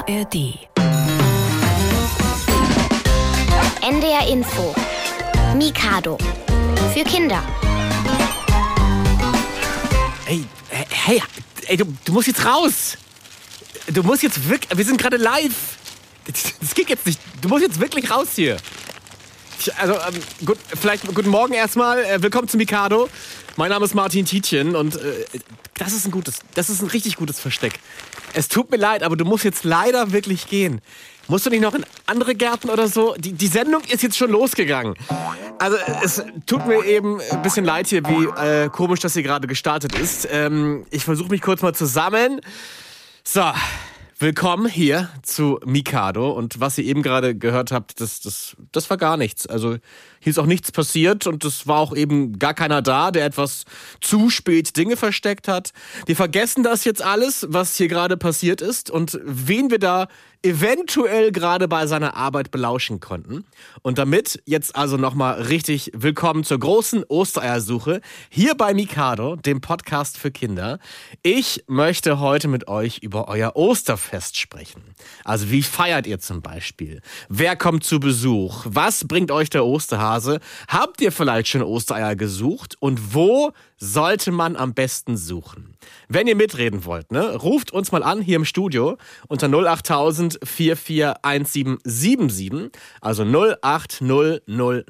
ARD. NDR Info. Mikado. Für Kinder. Ey, du musst jetzt raus. Du musst jetzt wirklich... Wir sind gerade live. Das geht jetzt nicht. Du musst jetzt wirklich raus hier. Guten Morgen erstmal. Willkommen zu Mikado. Mein Name ist Martin Tietjen und das ist ein richtig gutes Versteck. Es tut mir leid, aber du musst jetzt leider wirklich gehen. Musst du nicht noch in andere Gärten oder so? Die Sendung ist jetzt schon losgegangen. Also es tut mir eben ein bisschen leid hier, wie komisch das hier gerade gestartet ist. Ich versuche mich kurz mal zu sammeln. So, willkommen hier zu Mikado. Und was ihr eben gerade gehört habt, das war gar nichts. Also hier ist auch nichts passiert und es war auch eben gar keiner da, der etwas zu spät Dinge versteckt hat. Wir vergessen das jetzt alles, was hier gerade passiert ist und wen wir da eventuell gerade bei seiner Arbeit belauschen konnten. Und damit jetzt also nochmal richtig willkommen zur großen Ostereiersuche hier bei Mikado, dem Podcast für Kinder. Ich möchte heute mit euch über euer Osterfest sprechen. Also wie feiert ihr zum Beispiel? Wer kommt zu Besuch? Was bringt euch der Osterhase? Habt ihr vielleicht schon Ostereier gesucht? Und wo sollte man am besten suchen? Wenn ihr mitreden wollt, ruft uns mal an hier im Studio unter 08000 441777, also 08000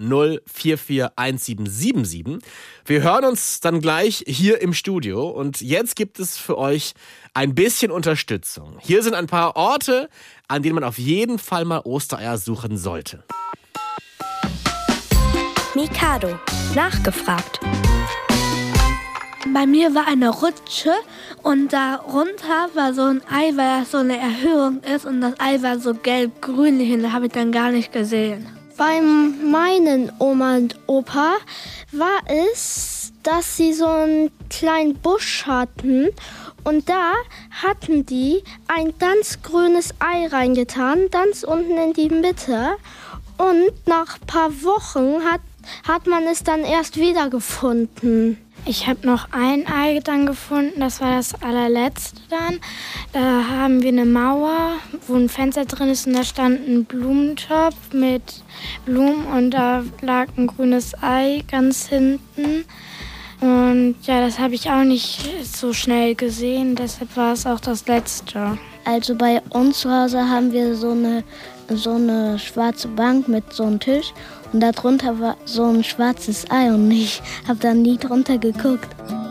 441777. Wir hören uns dann gleich hier im Studio und jetzt gibt es für euch ein bisschen Unterstützung. Hier sind ein paar Orte, an denen man auf jeden Fall mal Ostereier suchen sollte. Mikado. Nachgefragt. Bei mir war eine Rutsche und darunter war so ein Ei, weil das so eine Erhöhung ist und das Ei war so gelb-grünlich und das habe ich dann gar nicht gesehen. Bei meinen Oma und Opa war es, dass sie so einen kleinen Busch hatten und da hatten die ein ganz grünes Ei reingetan, ganz unten in die Mitte und nach ein paar Wochen hat man es dann erst wiedergefunden. Ich habe noch ein Ei dann gefunden, das war das allerletzte dann. Da haben wir eine Mauer, wo ein Fenster drin ist und da stand ein Blumentopf mit Blumen und da lag ein grünes Ei ganz hinten. Und ja, das habe ich auch nicht so schnell gesehen, deshalb war es auch das letzte. Also bei uns zu Hause haben wir so eine schwarze Bank mit so einem Tisch und da drunter war so ein schwarzes Ei und ich habe da nie drunter geguckt.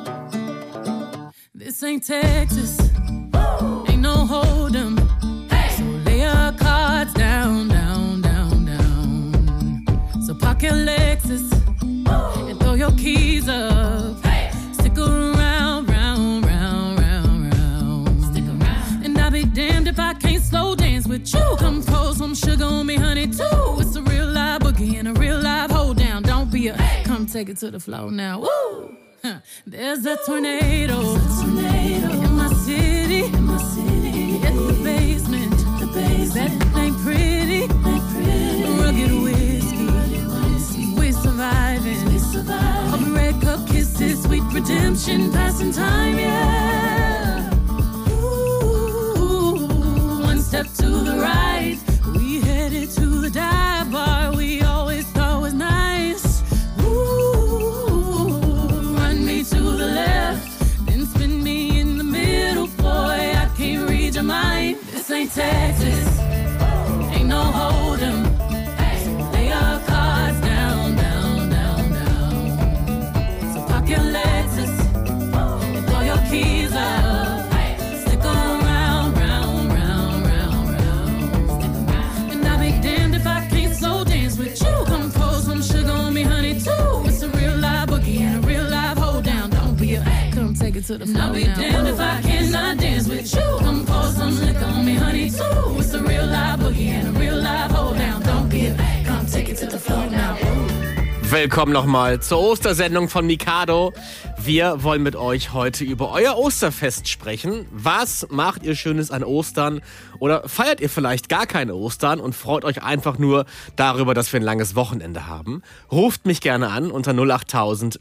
This ain't Texas, ain't no hold'em, so lay your cards down, down, down, down. So park your Lexus and throw your keys up, stick around, round, round, round, round. Stick around. And I'll be damned if I can't slow dance with you. Come pour some sugar on me, honey, too. It's a real live boogie and a real live hold down. Don't be a come take it to the floor now. Woo! There's a tornado in my city, in the basement. That ain't pretty, rugged whiskey. We're surviving. All the red cup kisses, sweet redemption, passing time, yeah. Ooh, one step to the right, we headed to the dive bar we always thought was nice. Ooh, run me to the left, then spin me in the middle, boy, I can't read your mind. This ain't Texas, ain't no hold'em, so lay your cards down, down, down, down. So park your Lexus and throw your keys up, stick around, round, round, round, round. And I'll be damned if I can't slow dance with you. Come pour some sugar on me, honey, too. It's a real live boogie and a real live hold down. Don't be a come take it to the floor. I'll be damned if I cannot dance with you. Come pour some liquor on me, honey, too. It's a real live boogie and a real live hold down. Don't be a come take it to the floor now. Willkommen nochmal zur Ostersendung von Mikado. Wir wollen mit euch heute über euer Osterfest sprechen. Was macht ihr Schönes an Ostern? Oder feiert ihr vielleicht gar keine Ostern und freut euch einfach nur darüber, dass wir ein langes Wochenende haben? Ruft mich gerne an unter 08000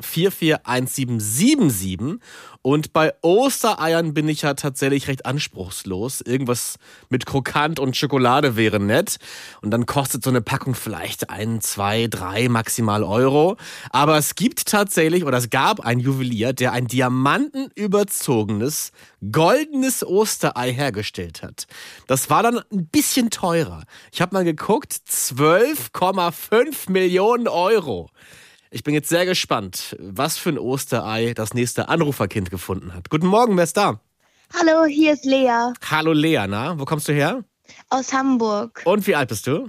441777. Und bei Ostereiern bin ich ja tatsächlich recht anspruchslos. Irgendwas mit Krokant und Schokolade wäre nett. Und dann kostet so eine Packung vielleicht 1, 2, 3 maximal Euro. Aber es gibt tatsächlich, oder es gab einen Juwelier, der ein diamantenüberzogenes, goldenes Osterei hergestellt hat. Das war dann ein bisschen teurer. Ich habe mal geguckt, 12,5 Millionen Euro. Ich bin jetzt sehr gespannt, was für ein Osterei das nächste Anruferkind gefunden hat. Guten Morgen, wer ist da? Hallo, hier ist Lea. Hallo Lea, na? Wo kommst du her? Aus Hamburg. Und wie alt bist du?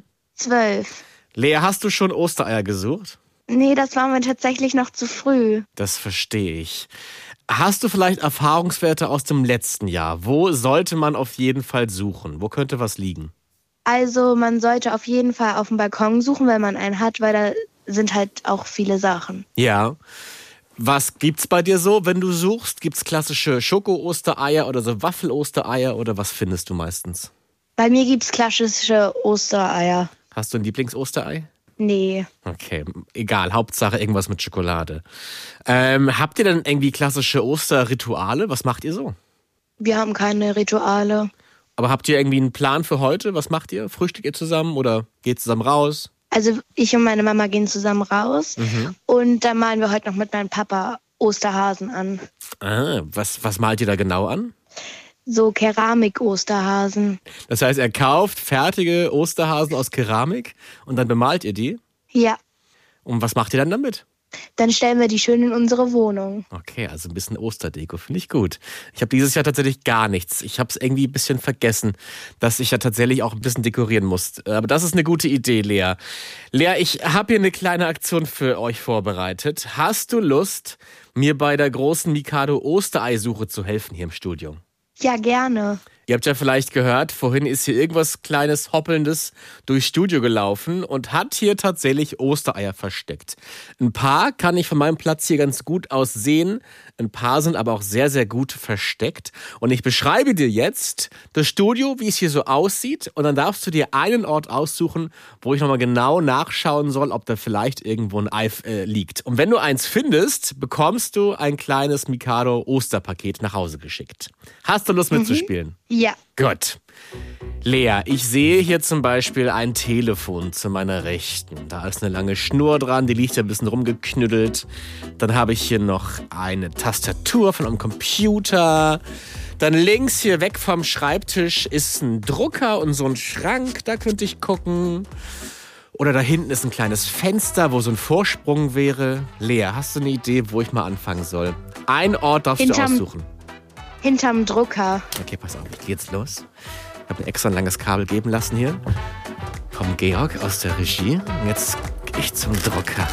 12. Lea, hast du schon Ostereier gesucht? Nee, das war mir tatsächlich noch zu früh. Das verstehe ich. Hast du vielleicht Erfahrungswerte aus dem letzten Jahr? Wo sollte man auf jeden Fall suchen? Wo könnte was liegen? Also man sollte auf jeden Fall auf dem Balkon suchen, wenn man einen hat, weil da sind halt auch viele Sachen. Ja. Was gibt's bei dir so, wenn du suchst? Gibt's klassische Schoko-Ostereier oder so Waffel-Ostereier oder was findest du meistens? Bei mir gibt's klassische Ostereier. Hast du ein Lieblings-Osterei? Nee. Okay, egal. Hauptsache irgendwas mit Schokolade. Habt ihr denn irgendwie klassische Osterrituale? Was macht ihr so? Wir haben keine Rituale. Aber habt ihr irgendwie einen Plan für heute? Was macht ihr? Frühstückt ihr zusammen oder geht zusammen raus? Also ich und meine Mama gehen zusammen raus und dann malen wir heute noch mit meinem Papa Osterhasen an. Ah, was malt ihr da genau an? So Keramik-Osterhasen. Das heißt, er kauft fertige Osterhasen aus Keramik und dann bemalt ihr die? Ja. Und was macht ihr dann damit? Dann stellen wir die schön in unsere Wohnung. Okay, also ein bisschen Osterdeko, finde ich gut. Ich habe dieses Jahr tatsächlich gar nichts. Ich habe es irgendwie ein bisschen vergessen, dass ich ja tatsächlich auch ein bisschen dekorieren muss. Aber das ist eine gute Idee, Lea. Lea, ich habe hier eine kleine Aktion für euch vorbereitet. Hast du Lust, mir bei der großen Mikado Ostereisuche zu helfen hier im Studio? Ja, gerne. Ihr habt ja vielleicht gehört, vorhin ist hier irgendwas Kleines, Hoppelndes durchs Studio gelaufen und hat hier tatsächlich Ostereier versteckt. Ein paar kann ich von meinem Platz hier ganz gut aus sehen, ein paar sind aber auch sehr, sehr gut versteckt. Und ich beschreibe dir jetzt das Studio, wie es hier so aussieht und dann darfst du dir einen Ort aussuchen, wo ich nochmal genau nachschauen soll, ob da vielleicht irgendwo ein Ei liegt. Und wenn du eins findest, bekommst du ein kleines Mikado Osterpaket nach Hause geschickt. Hast du Lust mitzuspielen? Ja. Gut. Lea, ich sehe hier zum Beispiel ein Telefon zu meiner Rechten. Da ist eine lange Schnur dran, die liegt ja ein bisschen rumgeknüttelt. Dann habe ich hier noch eine Tastatur von einem Computer. Dann links hier weg vom Schreibtisch ist ein Drucker und so ein Schrank, da könnte ich gucken. Oder da hinten ist ein kleines Fenster, wo so ein Vorsprung wäre. Lea, hast du eine Idee, wo ich mal anfangen soll? Einen Ort darfst du aussuchen. Hinterm Drucker. Okay, pass auf, ich gehe jetzt los. Ich habe mir extra ein langes Kabel geben lassen hier. Vom Georg aus der Regie. Und jetzt gehe ich zum Drucker.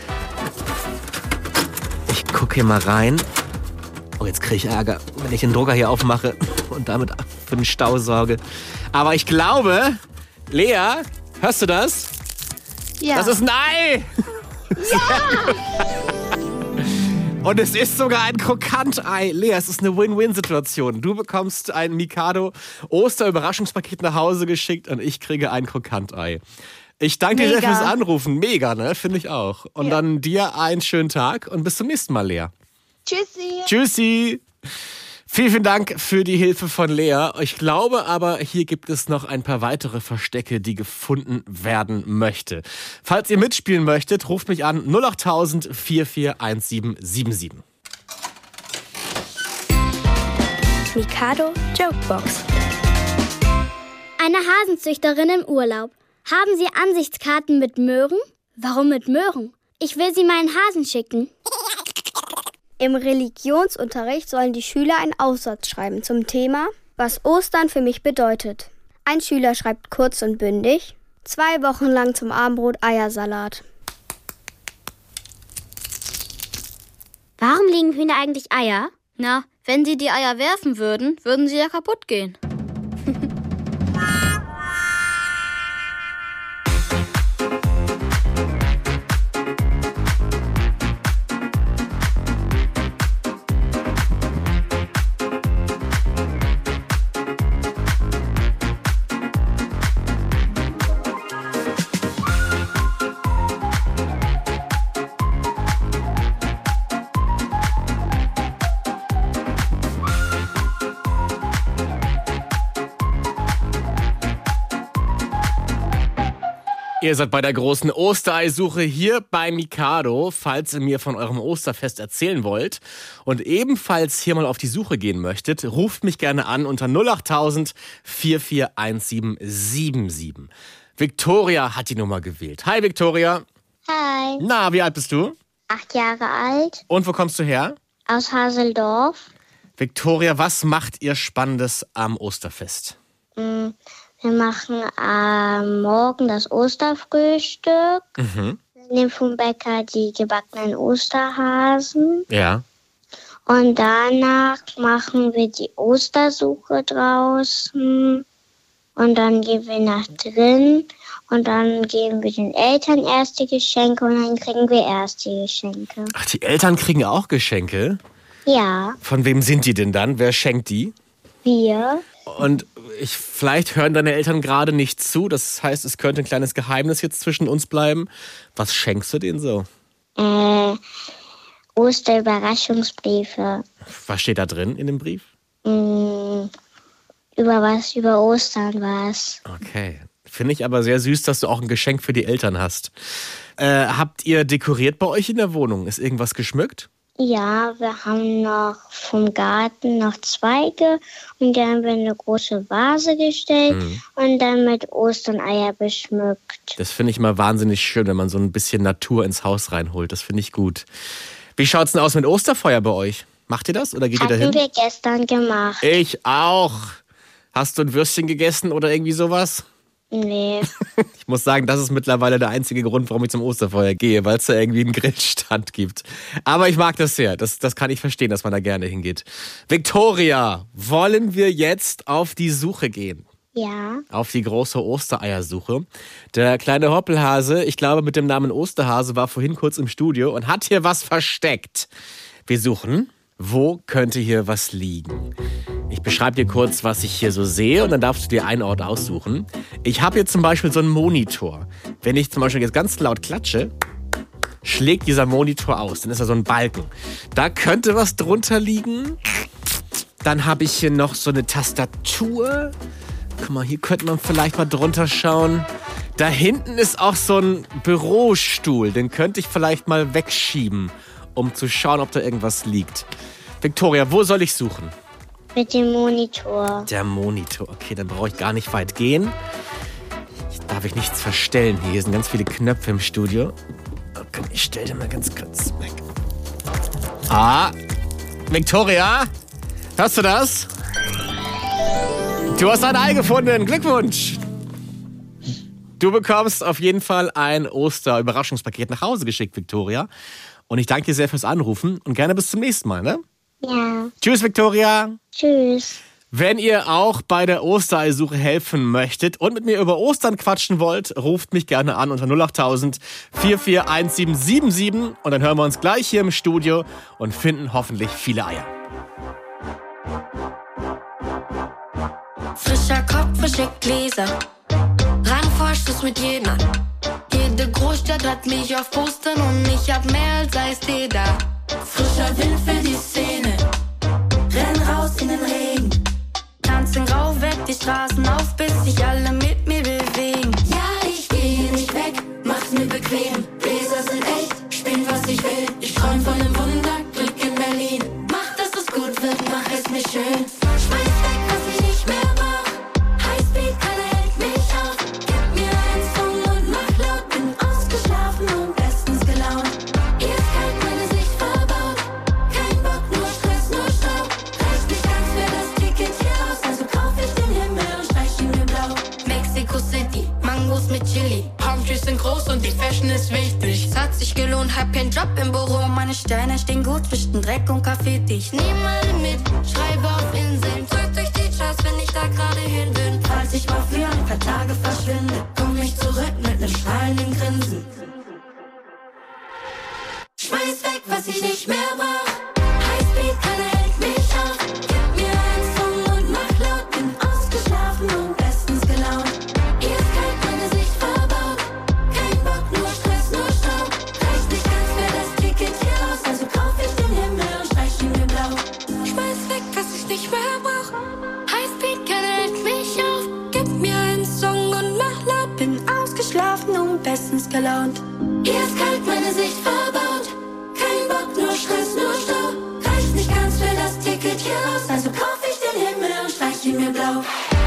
Ich gucke hier mal rein. Oh, jetzt kriege ich Ärger, wenn ich den Drucker hier aufmache und damit für den Stau sorge. Aber ich glaube, Lea, hörst du das? Ja. Das ist ein Ei! Ja! Und es ist sogar ein Krokantei. Lea, es ist eine Win-Win-Situation. Du bekommst ein Mikado Oster-Überraschungspaket nach Hause geschickt und ich kriege ein Krokantei. Ich danke dir sehr fürs Anrufen. Mega, ne? Finde ich auch. Und dann dir einen schönen Tag und bis zum nächsten Mal, Lea. Tschüssi. Tschüssi. Vielen, vielen Dank für die Hilfe von Lea. Ich glaube aber, hier gibt es noch ein paar weitere Verstecke, die gefunden werden möchte. Falls ihr mitspielen möchtet, ruft mich an 08000 441777. Mikado Jokebox. Eine Hasenzüchterin im Urlaub. Haben Sie Ansichtskarten mit Möhren? Warum mit Möhren? Ich will sie meinen Hasen schicken. Im Religionsunterricht sollen die Schüler einen Aufsatz schreiben zum Thema, was Ostern für mich bedeutet. Ein Schüler schreibt kurz und bündig: 2 Wochen lang zum Abendbrot Eiersalat. Warum legen Hühner eigentlich Eier? Na, wenn sie die Eier werfen würden, würden sie ja kaputt gehen. Ihr seid bei der großen Ostereisuche hier bei Mikado, falls ihr mir von eurem Osterfest erzählen wollt und ebenfalls hier mal auf die Suche gehen möchtet, ruft mich gerne an unter 08000 441777. Victoria hat die Nummer gewählt. Hi Victoria. Hi. Na, wie alt bist du? 8 Jahre alt. Und wo kommst du her? Aus Haseldorf. Victoria, was macht ihr Spannendes am Osterfest? Wir machen am Morgen das Osterfrühstück. Wir nehmen vom Bäcker die gebackenen Osterhasen. Ja. Und danach machen wir die Ostersuche draußen. Und dann gehen wir nach drin. Und dann geben wir den Eltern erst die Geschenke und dann kriegen wir erst die Geschenke. Ach, die Eltern kriegen auch Geschenke? Ja. Von wem sind die denn dann? Wer schenkt die? Wir. Und vielleicht hören deine Eltern gerade nicht zu. Das heißt, es könnte ein kleines Geheimnis jetzt zwischen uns bleiben. Was schenkst du denen so? Osterüberraschungsbriefe. Was steht da drin in dem Brief? Über Ostern was. Okay. Finde ich aber sehr süß, dass du auch ein Geschenk für die Eltern hast. Habt ihr dekoriert bei euch in der Wohnung? Ist irgendwas geschmückt? Ja, wir haben noch vom Garten noch Zweige und dann haben wir eine große Vase gestellt und dann mit Osterneier beschmückt. Das finde ich mal wahnsinnig schön, wenn man so ein bisschen Natur ins Haus reinholt. Das finde ich gut. Wie schaut's denn aus mit Osterfeuer bei euch? Macht ihr das oder geht ihr dahin? Hatten wir gestern gemacht. Ich auch. Hast du ein Würstchen gegessen oder irgendwie sowas? Nee. Ich muss sagen, das ist mittlerweile der einzige Grund, warum ich zum Osterfeuer gehe, weil es da irgendwie einen Grillstand gibt. Aber ich mag das sehr. Das kann ich verstehen, dass man da gerne hingeht. Victoria, wollen wir jetzt auf die Suche gehen? Ja. Auf die große Ostereiersuche. Der kleine Hoppelhase, ich glaube mit dem Namen Osterhase, war vorhin kurz im Studio und hat hier was versteckt. Wir suchen, wo könnte hier was liegen? Ich beschreibe dir kurz, was ich hier so sehe und dann darfst du dir einen Ort aussuchen. Ich habe hier zum Beispiel so einen Monitor. Wenn ich zum Beispiel jetzt ganz laut klatsche, schlägt dieser Monitor aus. Dann ist da so ein Balken. Da könnte was drunter liegen. Dann habe ich hier noch so eine Tastatur. Guck mal, hier könnte man vielleicht mal drunter schauen. Da hinten ist auch so ein Bürostuhl. Den könnte ich vielleicht mal wegschieben, um zu schauen, ob da irgendwas liegt. Victoria, wo soll ich suchen? Mit dem Monitor. Der Monitor. Okay, dann brauche ich gar nicht weit gehen. Darf ich nichts verstellen. Hier sind ganz viele Knöpfe im Studio. Okay, ich stelle den mal ganz kurz weg. Victoria, hörst du das? Du hast ein Ei gefunden. Glückwunsch. Du bekommst auf jeden Fall ein Oster-Überraschungspaket nach Hause geschickt, Victoria. Und ich danke dir sehr fürs Anrufen und gerne bis zum nächsten Mal, ne? Ja. Tschüss, Victoria. Tschüss. Wenn ihr auch bei der Ostereisuche helfen möchtet und mit mir über Ostern quatschen wollt, ruft mich gerne an unter 08000 441777 und dann hören wir uns gleich hier im Studio und finden hoffentlich viele Eier. Frischer Kopf, frische Gläser, Rangvorschuss mit jedem. Jede Großstadt hat mich auf Postern und ich hab mehr als Eistee da. Frischer Wind für die Szene, renn raus in den Regen. Tanzen grau, weck die Straßen auf, bis sich alle mit mir bewegen. Ja, ich gehe nicht weg, mach's mir bequem. Gläser sind echt, spielen was ich will. Ich träum von einem Wunderglück in Berlin. Mach, dass es gut wird, mach es mir schön. Schmeiß weg, was ich nicht mehr brauch. Highspeed, keiner hält mich auf. Gib mir einen Song und mach laut. Bin ausgeschlafen und bestens gelaunt. Ihr ist kalt, meine Sicht verbaut. Kein Bock, nur Stress, nur Staub. Reicht nicht ganz für das Ticket hier raus. Also kauf ich den Himmel und streich ihn mir blau. Mexico City, Mangos mit Chili. Palmtrees sind groß und die Fashion ist wichtig. Es hat sich gelohnt, hab keinen Job im Büro. Meine Sterne stehen gut zwischen Dreck und Graffiti. Ich nehm alle mit, schreibe auf Inseln. Drückt durch die Charts, wenn ich da gerade hin bin. Falls ich mal für ein paar Tage verschwinde, komm ich zurück mit nem strahlenden Grinsen. Schmeiß weg, was ich nicht mehr brauch. Highspeed, keiner hält mich auf. Gib mir einen Song und mach laut. Bin ausgeschlafen und bestens gelaunt. Ihr ist kalt, meine Sicht verbaut. Kein Bock, nur Stress, nur Staub. Reicht nicht ganz für das Ticket hier raus. Also kauf ich den Himmel und streich ihn mir blau. Schmeiß weg, was ich nicht mehr brauch. Highspeed, keiner hält mich auf. Gib mir einen Song und mach laut. Bin ausgeschlafen und gelaunt. Hier ist kalt, meine Sicht verbaut. Kein Bock, nur Stress, nur Stau. Reicht nicht ganz für das Ticket hier raus. Also kauf ich den Himmel und streich ihn mir blau.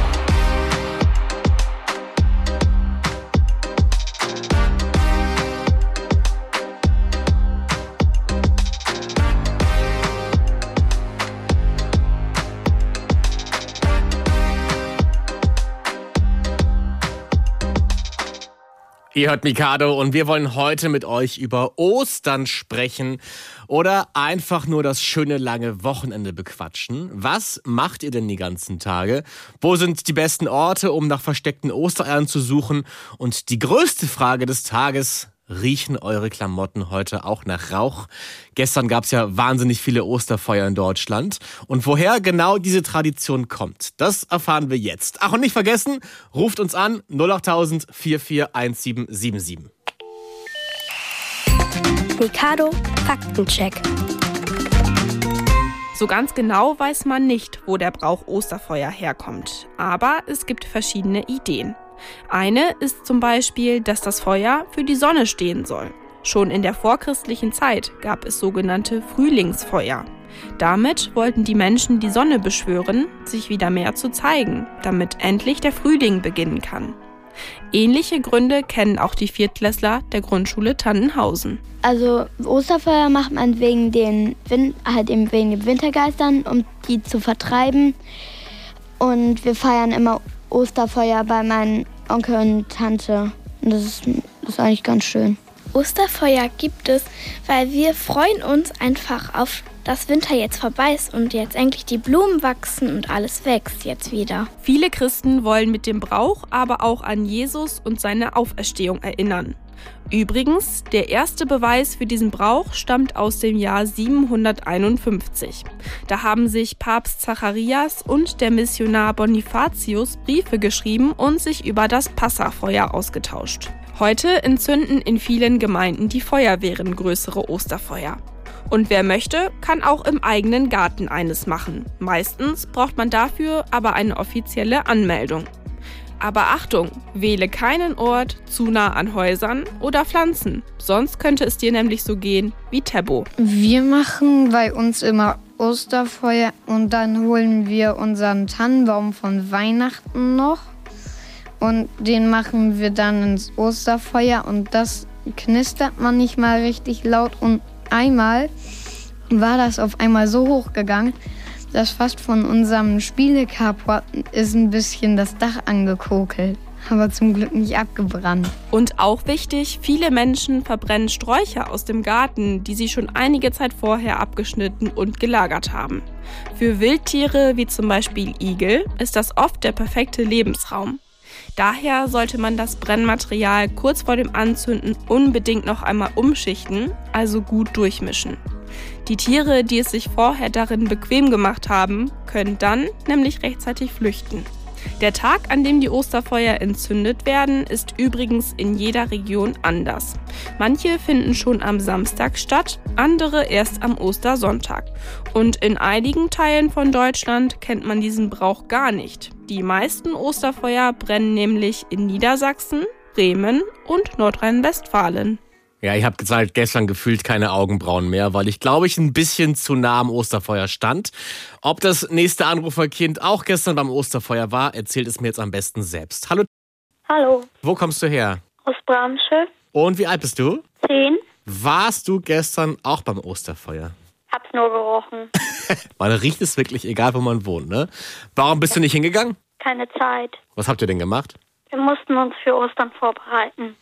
Ihr hört Mikado und wir wollen heute mit euch über Ostern sprechen oder einfach nur das schöne lange Wochenende bequatschen. Was macht ihr denn die ganzen Tage? Wo sind die besten Orte, um nach versteckten Ostereiern zu suchen? Und die größte Frage des Tages: Riechen eure Klamotten heute auch nach Rauch? Gestern gab es ja wahnsinnig viele Osterfeuer in Deutschland. Und woher genau diese Tradition kommt, das erfahren wir jetzt. Ach, und nicht vergessen, ruft uns an 08000 441777. Mikado Faktencheck. So ganz genau weiß man nicht, wo der Brauch Osterfeuer herkommt. Aber es gibt verschiedene Ideen. Eine ist zum Beispiel, dass das Feuer für die Sonne stehen soll. Schon in der vorchristlichen Zeit gab es sogenannte Frühlingsfeuer. Damit wollten die Menschen die Sonne beschwören, sich wieder mehr zu zeigen, damit endlich der Frühling beginnen kann. Ähnliche Gründe kennen auch die Viertklässler der Grundschule Tannenhausen. Also Osterfeuer macht man wegen den Wintergeistern, um die zu vertreiben. Und wir feiern immer Osterfeuer bei meinem Onkel und Tante. Und das ist eigentlich ganz schön. Osterfeuer gibt es, weil wir freuen uns einfach auf, dass Winter jetzt vorbei ist und jetzt endlich die Blumen wachsen und alles wächst jetzt wieder. Viele Christen wollen mit dem Brauch aber auch an Jesus und seine Auferstehung erinnern. Übrigens, der erste Beweis für diesen Brauch stammt aus dem Jahr 751. Da haben sich Papst Zacharias und der Missionar Bonifatius Briefe geschrieben und sich über das Passafeuer ausgetauscht. Heute entzünden in vielen Gemeinden die Feuerwehren größere Osterfeuer. Und wer möchte, kann auch im eigenen Garten eines machen. Meistens braucht man dafür aber eine offizielle Anmeldung. Aber Achtung, wähle keinen Ort zu nah an Häusern oder Pflanzen. Sonst könnte es dir nämlich so gehen wie Tebbo. Wir machen bei uns immer Osterfeuer und dann holen wir unseren Tannenbaum von Weihnachten noch. Und den machen wir dann ins Osterfeuer und das knistert manchmal richtig laut. Und einmal war das auf einmal so hoch gegangen, dass fast von unserem Spielecarport ist ein bisschen das Dach angekokelt. Aber zum Glück nicht abgebrannt. Und auch wichtig, viele Menschen verbrennen Sträucher aus dem Garten, die sie schon einige Zeit vorher abgeschnitten und gelagert haben. Für Wildtiere wie zum Beispiel Igel ist das oft der perfekte Lebensraum. Daher sollte man das Brennmaterial kurz vor dem Anzünden unbedingt noch einmal umschichten, also gut durchmischen. Die Tiere, die es sich vorher darin bequem gemacht haben, können dann nämlich rechtzeitig flüchten. Der Tag, an dem die Osterfeuer entzündet werden, ist übrigens in jeder Region anders. Manche finden schon am Samstag statt, andere erst am Ostersonntag. Und in einigen Teilen von Deutschland kennt man diesen Brauch gar nicht. Die meisten Osterfeuer brennen nämlich in Niedersachsen, Bremen und Nordrhein-Westfalen. Ja, ich habe seit gestern gefühlt keine Augenbrauen mehr, weil ich glaube, ich ein bisschen zu nah am Osterfeuer stand. Ob das nächste Anruferkind auch gestern beim Osterfeuer war, erzählt es mir jetzt am besten selbst. Hallo. Hallo. Wo kommst du her? Aus Bramsche. Und wie alt bist du? 10. Warst du gestern auch beim Osterfeuer? Hab's nur gerochen. Man riecht es wirklich, egal wo man wohnt, ne? Warum bist du nicht hingegangen? Keine Zeit. Was habt ihr denn gemacht? Wir mussten uns für Ostern vorbereiten.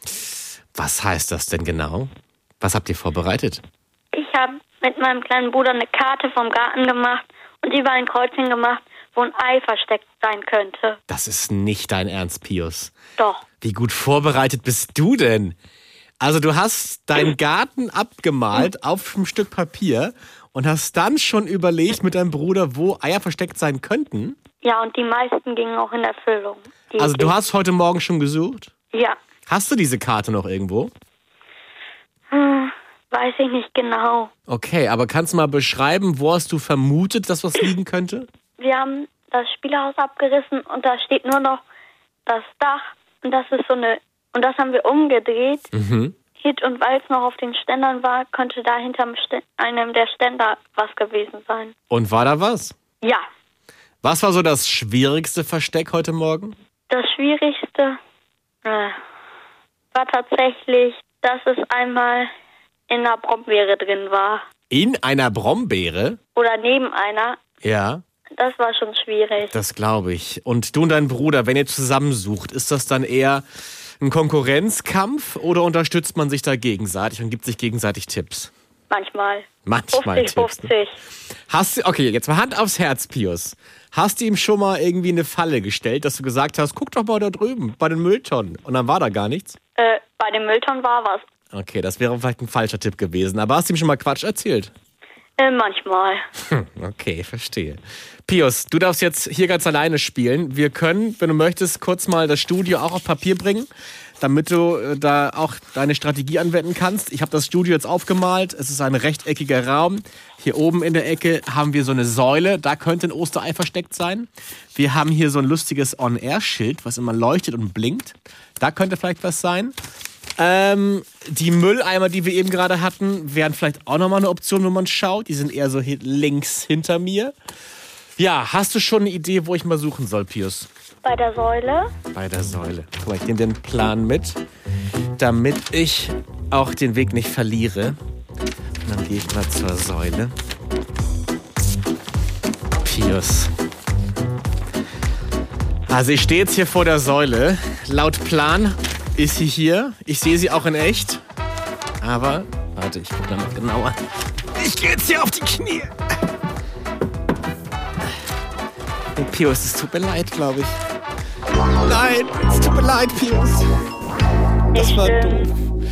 Was heißt das denn genau? Was habt ihr vorbereitet? Ich habe mit meinem kleinen Bruder eine Karte vom Garten gemacht und über ein Kreuzchen gemacht, wo ein Ei versteckt sein könnte. Das ist nicht dein Ernst, Pius. Doch. Wie gut vorbereitet bist du denn? Also du hast deinen Garten abgemalt auf einem Stück Papier und hast dann schon überlegt mit deinem Bruder, wo Eier versteckt sein könnten? Ja, und die meisten gingen auch in Erfüllung. Also du hast heute Morgen schon gesucht? Ja. Hast du diese Karte noch irgendwo? Weiß ich nicht genau. Okay, aber kannst du mal beschreiben, wo hast du vermutet, dass was liegen könnte? Wir haben das Spielhaus abgerissen und da steht nur noch das Dach und das ist so eine Und das haben wir umgedreht. Mhm. Und weil es noch auf den Ständern war, könnte da hinter einem der Ständer was gewesen sein. Und war da was? Ja. Was war so das schwierigste Versteck heute Morgen? Das Schwierigste war tatsächlich, dass es einmal in einer Brombeere drin war. In einer Brombeere? Oder neben einer. Ja. Das war schon schwierig. Das glaube ich. Und du und dein Bruder, wenn ihr zusammensucht, ist das dann eher ein Konkurrenzkampf oder unterstützt man sich da gegenseitig und gibt sich gegenseitig Tipps? Manchmal. Manchmal 50, Tipps. 50. Okay, jetzt mal Hand aufs Herz, Pius. Hast du ihm schon mal irgendwie eine Falle gestellt, dass du gesagt hast, guck doch mal da drüben, bei den Mülltonnen. Und dann war da gar nichts? Bei den Mülltonnen war was. Okay, das wäre vielleicht ein falscher Tipp gewesen. Aber hast du ihm schon mal Quatsch erzählt? Manchmal. Okay, verstehe. Pius, du darfst jetzt hier ganz alleine spielen. Wir können, wenn du möchtest, kurz mal das Studio auch auf Papier bringen, damit du da auch deine Strategie anwenden kannst. Ich habe das Studio jetzt aufgemalt. Es ist ein rechteckiger Raum. Hier oben in der Ecke haben wir so eine Säule. Da könnte ein Osterei versteckt sein. Wir haben hier so ein lustiges On-Air-Schild, was immer leuchtet und blinkt. Da könnte vielleicht was sein. Die Mülleimer, die wir eben gerade hatten, wären vielleicht auch nochmal eine Option, wenn man schaut. Die sind eher so links hinter mir. Ja, hast du schon eine Idee, wo ich mal suchen soll, Pius? Bei der Säule. Bei der Säule. Guck mal, ich nehme den Plan mit, damit ich auch den Weg nicht verliere. Und dann gehe ich mal zur Säule. Pius. Also ich stehe jetzt hier vor der Säule. Laut Plan ist sie hier. Ich sehe sie auch in echt. Aber, warte, ich gucke noch genauer. Ich gehe jetzt hier auf die Knie. Und Pius, es tut mir leid, glaube ich. Nein, es tut mir leid, Pius. Das war doof.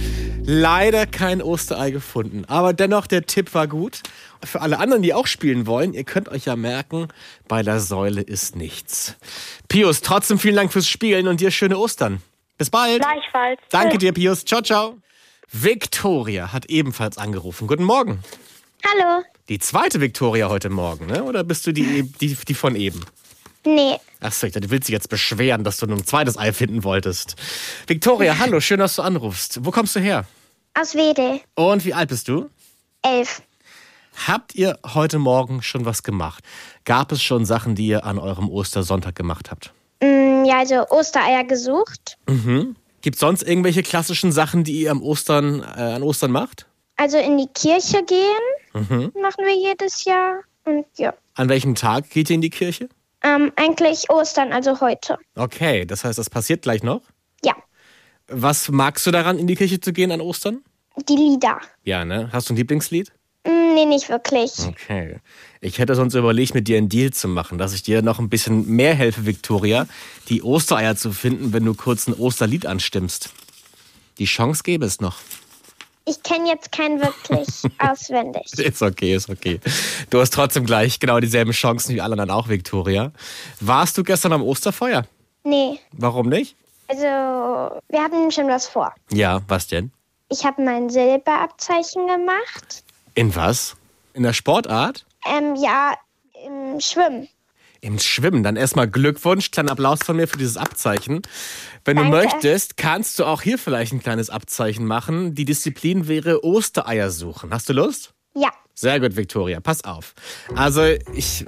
Leider kein Osterei gefunden. Aber dennoch, der Tipp war gut. Für alle anderen, die auch spielen wollen, ihr könnt euch ja merken, bei der Säule ist nichts. Pius, trotzdem vielen Dank fürs Spielen und dir schöne Ostern. Bis bald. Gleichfalls. Danke dir, Pius. Ciao, ciao. Victoria hat ebenfalls angerufen. Guten Morgen. Hallo. Die zweite Victoria heute Morgen, ne? Oder bist du die von eben? Nee. Achso, ich dachte, du willst dich jetzt beschweren, dass du nur ein zweites Ei finden wolltest. Victoria, hallo, schön, dass du anrufst. Wo kommst du her? Aus Wedel. Und wie alt bist du? 11. Habt ihr heute Morgen schon was gemacht? Gab es schon Sachen, die ihr an eurem Ostersonntag gemacht habt? Ja, also Ostereier gesucht. Mhm. Gibt es sonst irgendwelche klassischen Sachen, die ihr an Ostern macht? Also in die Kirche gehen machen wir jedes Jahr. Und ja. An welchem Tag geht ihr in die Kirche? Eigentlich Ostern, also heute. Okay, das heißt, das passiert gleich noch? Ja. Was magst du daran, in die Kirche zu gehen an Ostern? Die Lieder. Ja, ne? Hast du ein Lieblingslied? Nee, nicht wirklich. Okay. Ich hätte sonst überlegt, mit dir einen Deal zu machen, dass ich dir noch ein bisschen mehr helfe, Victoria, die Ostereier zu finden, wenn du kurz ein Osterlied anstimmst. Die Chance gäbe es noch. Ich kenne jetzt keinen wirklich auswendig. Ist okay, ist okay. Du hast trotzdem gleich genau dieselben Chancen wie alle anderen auch, Victoria. Warst du gestern am Osterfeuer? Nee. Warum nicht? Also, wir hatten schon was vor. Ja, was denn? Ich habe mein Silberabzeichen gemacht. In was? In der Sportart? Ja, im Schwimmen. Im Schwimmen. Dann erstmal Glückwunsch, kleinen Applaus von mir für dieses Abzeichen. Wenn du möchtest, kannst du auch hier vielleicht ein kleines Abzeichen machen. Die Disziplin wäre Ostereier suchen. Hast du Lust? Ja. Sehr gut, Victoria. Pass auf. Also, ich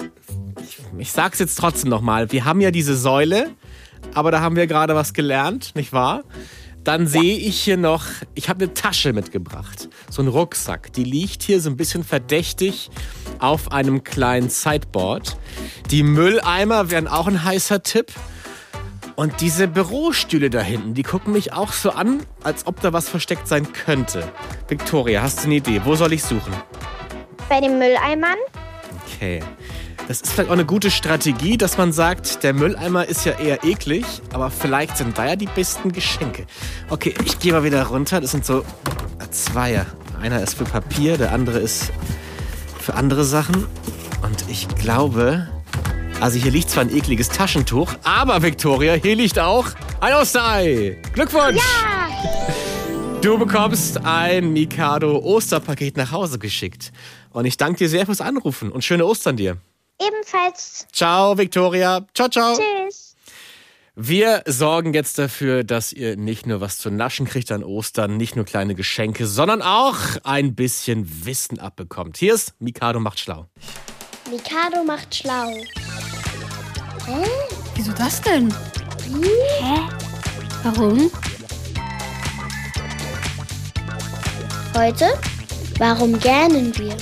sag's jetzt trotzdem nochmal. Wir haben ja diese Säule, aber da haben wir gerade was gelernt, nicht wahr? Dann sehe ich hier noch, ich habe eine Tasche mitgebracht, so einen Rucksack. Die liegt hier so ein bisschen verdächtig auf einem kleinen Sideboard. Die Mülleimer wären auch ein heißer Tipp. Und diese Bürostühle da hinten, die gucken mich auch so an, als ob da was versteckt sein könnte. Victoria, hast du eine Idee? Wo soll ich suchen? Bei den Mülleimern. Okay. Das ist vielleicht auch eine gute Strategie, dass man sagt, der Mülleimer ist ja eher eklig, aber vielleicht sind da ja die besten Geschenke. Okay, ich gehe mal wieder runter. Das sind so Zweier. Einer ist für Papier, der andere ist für andere Sachen. Und ich glaube, also hier liegt zwar ein ekliges Taschentuch, aber Victoria, hier liegt auch ein Osterei. Glückwunsch! Ja! Du bekommst ein Mikado Osterpaket nach Hause geschickt. Und ich danke dir sehr fürs Anrufen und schöne Ostern dir. Ebenfalls. Ciao, Victoria. Ciao, ciao. Tschüss. Wir sorgen jetzt dafür, dass ihr nicht nur was zu naschen kriegt an Ostern, nicht nur kleine Geschenke, sondern auch ein bisschen Wissen abbekommt. Hier ist Mikado macht schlau. Mikado macht schlau. Hä? Wieso das denn? Hä? Warum? Heute? Warum gähnen wir?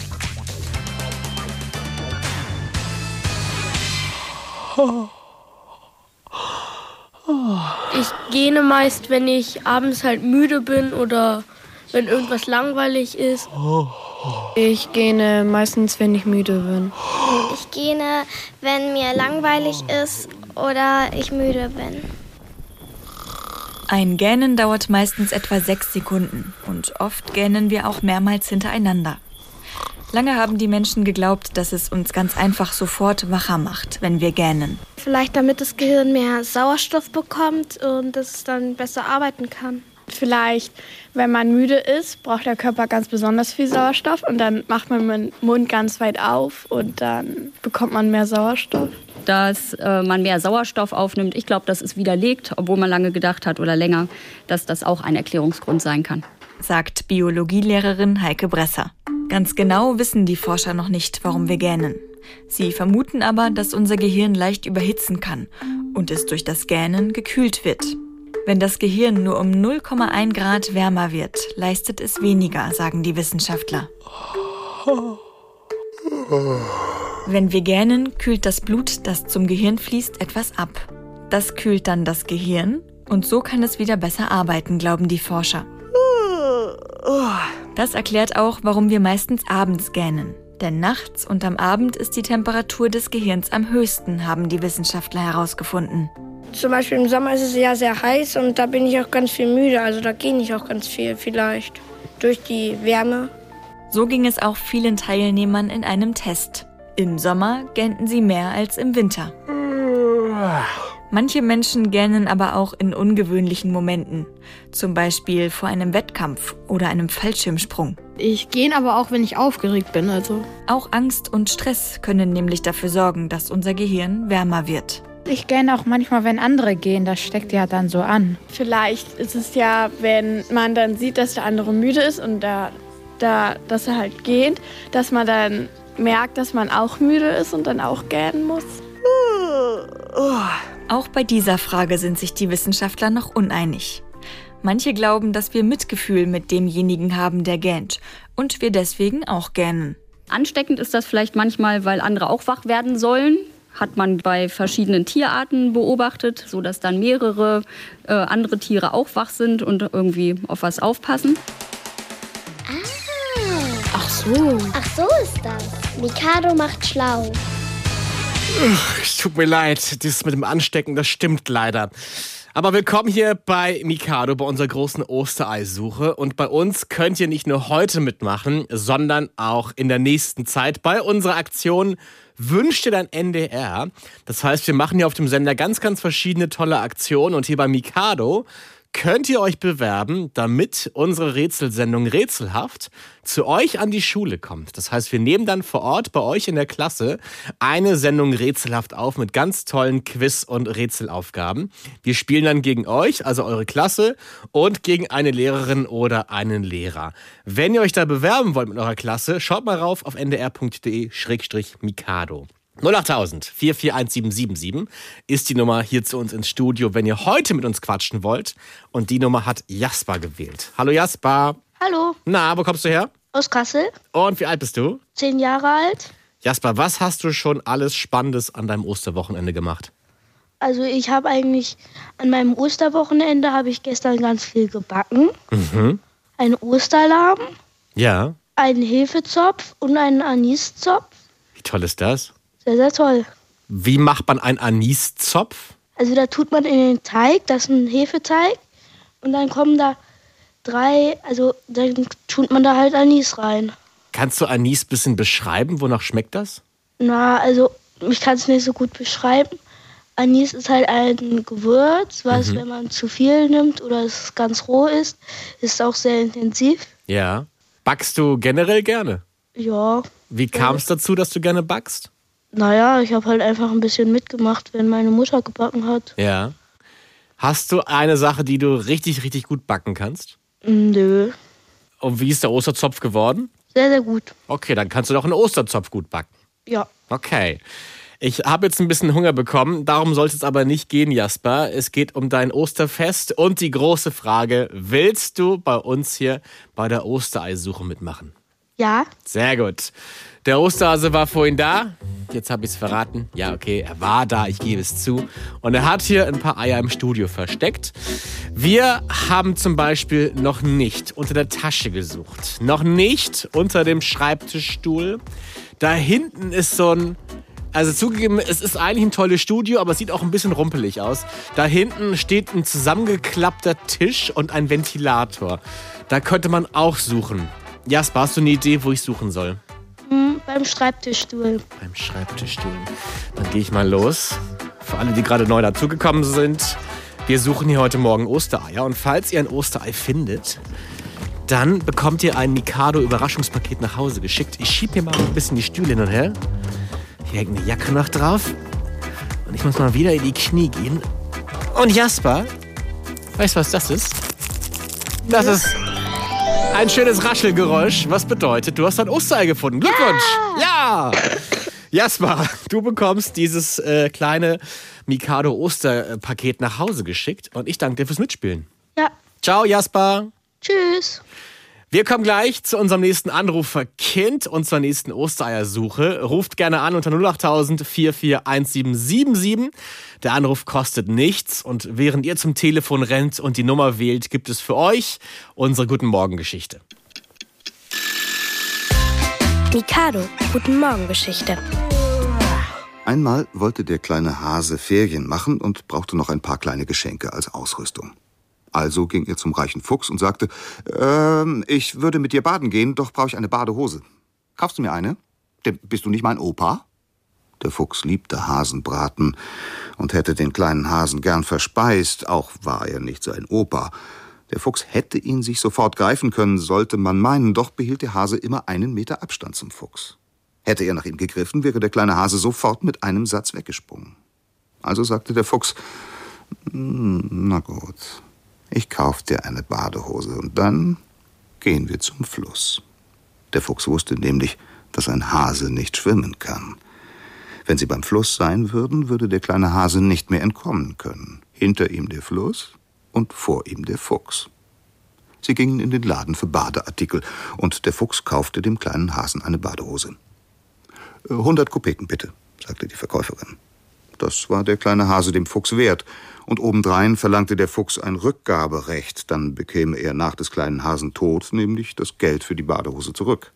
Ich gähne meist, wenn ich abends halt müde bin oder wenn irgendwas langweilig ist. Ich gähne meistens, wenn ich müde bin. Ich gähne, wenn mir langweilig ist oder ich müde bin. Ein Gähnen dauert meistens etwa 6 Sekunden und oft gähnen wir auch mehrmals hintereinander. Lange haben die Menschen geglaubt, dass es uns ganz einfach sofort wacher macht, wenn wir gähnen. Vielleicht damit das Gehirn mehr Sauerstoff bekommt und dass es dann besser arbeiten kann. Vielleicht, wenn man müde ist, braucht der Körper ganz besonders viel Sauerstoff und dann macht man den Mund ganz weit auf und dann bekommt man mehr Sauerstoff. Dass man mehr Sauerstoff aufnimmt, ich glaube, das ist widerlegt, obwohl man lange gedacht hat oder länger, dass das auch ein Erklärungsgrund sein kann. Sagt Biologielehrerin Heike Bresser. Ganz genau wissen die Forscher noch nicht, warum wir gähnen. Sie vermuten aber, dass unser Gehirn leicht überhitzen kann und es durch das Gähnen gekühlt wird. Wenn das Gehirn nur um 0,1 Grad wärmer wird, leistet es weniger, sagen die Wissenschaftler. Wenn wir gähnen, kühlt das Blut, das zum Gehirn fließt, etwas ab. Das kühlt dann das Gehirn und so kann es wieder besser arbeiten, glauben die Forscher. Das erklärt auch, warum wir meistens abends gähnen. Denn nachts und am Abend ist die Temperatur des Gehirns am höchsten, haben die Wissenschaftler herausgefunden. Zum Beispiel im Sommer ist es ja sehr heiß und da bin ich auch ganz viel müde. Also da gehe ich auch ganz viel vielleicht durch die Wärme. So ging es auch vielen Teilnehmern in einem Test. Im Sommer gähnten sie mehr als im Winter. Manche Menschen gähnen aber auch in ungewöhnlichen Momenten. Zum Beispiel vor einem Wettkampf oder einem Fallschirmsprung. Ich gähne aber auch, wenn ich aufgeregt bin. Auch Angst und Stress können nämlich dafür sorgen, dass unser Gehirn wärmer wird. Ich gähne auch manchmal, wenn andere gehen. Das steckt ja dann so an. Vielleicht ist es ja, wenn man dann sieht, dass der andere müde ist und dass er halt geht, dass man dann merkt, dass man auch müde ist und dann auch gähnen muss. Auch bei dieser Frage sind sich die Wissenschaftler noch uneinig. Manche glauben, dass wir Mitgefühl mit demjenigen haben, der gähnt und wir deswegen auch gähnen. Ansteckend ist das vielleicht manchmal, weil andere auch wach werden sollen. Hat man bei verschiedenen Tierarten beobachtet, sodass dann mehrere andere Tiere auch wach sind und irgendwie auf was aufpassen. Ach so ist das. Mikado macht schlau. Es tut mir leid, das mit dem Anstecken, das stimmt leider. Aber willkommen hier bei Mikado, bei unserer großen Ostereisuche. Und bei uns könnt ihr nicht nur heute mitmachen, sondern auch in der nächsten Zeit bei unserer Aktion Wünsch dir dein NDR. Das heißt, wir machen hier auf dem Sender ganz, ganz verschiedene tolle Aktionen. Und hier bei Mikado könnt ihr euch bewerben, damit unsere Rätselsendung Rätselhaft zu euch an die Schule kommt. Das heißt, wir nehmen dann vor Ort bei euch in der Klasse eine Sendung Rätselhaft auf mit ganz tollen Quiz- und Rätselaufgaben. Wir spielen dann gegen euch, also eure Klasse, und gegen eine Lehrerin oder einen Lehrer. Wenn ihr euch da bewerben wollt mit eurer Klasse, schaut mal rauf auf ndr.de/mikado. 08000 441777 ist die Nummer hier zu uns ins Studio, wenn ihr heute mit uns quatschen wollt. Und die Nummer hat Jasper gewählt. Hallo Jasper. Hallo. Na, wo kommst du her? Aus Kassel. Und wie alt bist du? 10 Jahre alt. Jasper, was hast du schon alles Spannendes an deinem Osterwochenende gemacht? Also ich habe eigentlich an meinem Osterwochenende habe ich gestern ganz viel gebacken. Mhm. Einen Osterlahm, Ja. einen Hefezopf und einen Aniszopf. Wie toll ist das? Sehr, sehr toll. Wie macht man einen Aniszopf? Also da tut man in den Teig, das ist ein Hefeteig. Und dann kommen da dann tut man da halt Anis rein. Kannst du Anis ein bisschen beschreiben? Wonach schmeckt das? Na, also ich kann es nicht so gut beschreiben. Anis ist halt ein Gewürz, was, wenn man zu viel nimmt oder es ganz roh ist auch sehr intensiv. Ja. Backst du generell gerne? Ja. Wie kam es dazu, dass du gerne backst? Naja, ich habe halt einfach ein bisschen mitgemacht, wenn meine Mutter gebacken hat. Ja. Hast du eine Sache, die du richtig, richtig gut backen kannst? Nö. Und wie ist der Osterzopf geworden? Sehr, sehr gut. Okay, dann kannst du doch einen Osterzopf gut backen. Ja. Okay. Ich habe jetzt ein bisschen Hunger bekommen, darum soll es jetzt aber nicht gehen, Jasper. Es geht um dein Osterfest und die große Frage, willst du bei uns hier bei der Ostereisuche mitmachen? Ja. Sehr gut. Der Osterhase war vorhin da. Jetzt habe ich es verraten. Ja, okay, er war da, ich gebe es zu. Und er hat hier ein paar Eier im Studio versteckt. Wir haben zum Beispiel noch nicht unter der Tasche gesucht. Noch nicht unter dem Schreibtischstuhl. Da hinten ist so ein... Also zugegeben, es ist eigentlich ein tolles Studio, aber es sieht auch ein bisschen rumpelig aus. Da hinten steht ein zusammengeklappter Tisch und ein Ventilator. Da könnte man auch suchen. Jasper, hast du eine Idee, wo ich suchen soll? Beim Schreibtischstuhl. Beim Schreibtischstuhl. Dann gehe ich mal los. Für alle, die gerade neu dazugekommen sind, wir suchen hier heute Morgen Ostereier. Und falls ihr ein Osterei findet, dann bekommt ihr ein Mikado-Überraschungspaket nach Hause geschickt. Ich schiebe hier mal ein bisschen die Stühle hin und her. Hier hängt eine Jacke noch drauf. Und ich muss mal wieder in die Knie gehen. Und Jasper, weißt du, was das ist? Das ist ein schönes Raschelgeräusch. Was bedeutet, du hast ein Osterei gefunden. Glückwunsch! Ja! Jasper, du bekommst dieses kleine Mikado-Osterpaket nach Hause geschickt. Und ich danke dir fürs Mitspielen. Ja. Ciao, Jasper. Tschüss. Wir kommen gleich zu unserem nächsten Anruferkind und zur nächsten Ostereiersuche. Ruft gerne an unter 08000 441777. Der Anruf kostet nichts und während ihr zum Telefon rennt und die Nummer wählt, gibt es für euch unsere Guten Morgen-Geschichte. Mikado, Guten Morgen-Geschichte. Einmal wollte der kleine Hase Ferien machen und brauchte noch ein paar kleine Geschenke als Ausrüstung. Also ging er zum reichen Fuchs und sagte, ich würde mit dir baden gehen, doch brauche ich eine Badehose. Kaufst du mir eine? Denn bist du nicht mein Opa? Der Fuchs liebte Hasenbraten und hätte den kleinen Hasen gern verspeist, auch war er nicht sein Opa. Der Fuchs hätte ihn sich sofort greifen können, sollte man meinen, doch behielt der Hase immer 1 Meter Abstand zum Fuchs. Hätte er nach ihm gegriffen, wäre der kleine Hase sofort mit einem Satz weggesprungen. Also sagte der Fuchs, na gut, ich kauf dir eine Badehose und dann gehen wir zum Fluss. Der Fuchs wusste nämlich, dass ein Hase nicht schwimmen kann. Wenn sie beim Fluss sein würden, würde der kleine Hase nicht mehr entkommen können. Hinter ihm der Fluss und vor ihm der Fuchs. Sie gingen in den Laden für Badeartikel und der Fuchs kaufte dem kleinen Hasen eine Badehose. 100 Kopeken bitte, sagte die Verkäuferin. Das war der kleine Hase dem Fuchs wert. Und obendrein verlangte der Fuchs ein Rückgaberecht. Dann bekäme er nach des kleinen Hasen Tod nämlich das Geld für die Badehose zurück.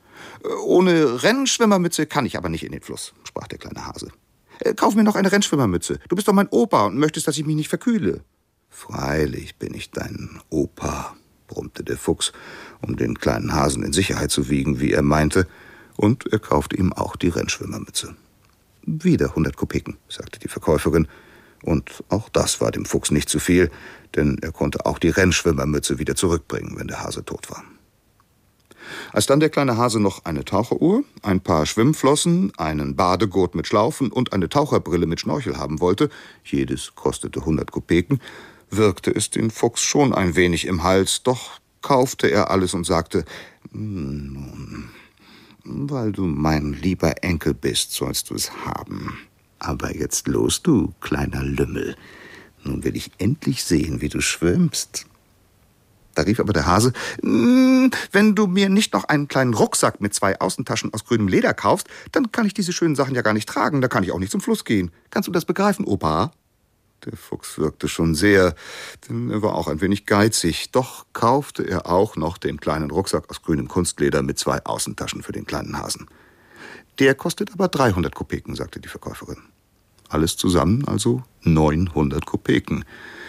Ohne Rennschwimmermütze kann ich aber nicht in den Fluss, sprach der kleine Hase. Kauf mir noch eine Rennschwimmermütze. Du bist doch mein Opa und möchtest, dass ich mich nicht verkühle. Freilich bin ich dein Opa, brummte der Fuchs, um den kleinen Hasen in Sicherheit zu wiegen, wie er meinte. Und er kaufte ihm auch die Rennschwimmermütze. Wieder 100 Kopeken, sagte die Verkäuferin. Und auch das war dem Fuchs nicht zu viel, denn er konnte auch die Rennschwimmermütze wieder zurückbringen, wenn der Hase tot war. Als dann der kleine Hase noch eine Taucheruhr, ein paar Schwimmflossen, einen Badegurt mit Schlaufen und eine Taucherbrille mit Schnorchel haben wollte, jedes kostete 100 Kopeken, wirkte es den Fuchs schon ein wenig im Hals, doch kaufte er alles und sagte, nun, weil du mein lieber Enkel bist, sollst du es haben. Aber jetzt los, du kleiner Lümmel. Nun will ich endlich sehen, wie du schwimmst. Da rief aber der Hase, wenn du mir nicht noch einen kleinen Rucksack mit 2 Außentaschen aus grünem Leder kaufst, dann kann ich diese schönen Sachen ja gar nicht tragen, da kann ich auch nicht zum Fluss gehen. Kannst du das begreifen, Opa? Der Fuchs wirkte schon sehr, denn er war auch ein wenig geizig. Doch kaufte er auch noch den kleinen Rucksack aus grünem Kunstleder mit 2 Außentaschen für den kleinen Hasen. Der kostet aber 300 Kopeken, sagte die Verkäuferin. Alles zusammen also 900 Kopeken.